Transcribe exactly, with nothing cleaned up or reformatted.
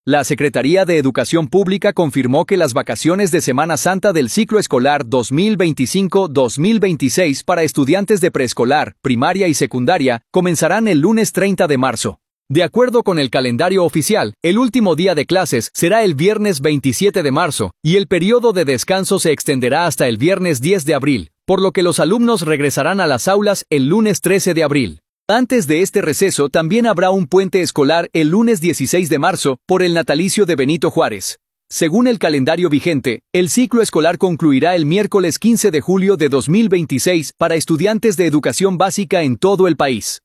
La Secretaría de Educación Pública confirmó que las vacaciones de Semana Santa del ciclo escolar dos mil veinticinco dos mil veintiséis para estudiantes de preescolar, primaria y secundaria comenzarán el lunes treinta de marzo. De acuerdo con el calendario oficial, el último día de clases será el viernes veintisiete de marzo, y el periodo de descanso se extenderá hasta el viernes diez de abril, por lo que los alumnos regresarán a las aulas el lunes trece de abril. Antes de este receso también habrá un puente escolar el lunes dieciséis de marzo por el natalicio de Benito Juárez. Según el calendario vigente, el ciclo escolar concluirá el miércoles quince de julio de dos mil veintiséis para estudiantes de educación básica en todo el país.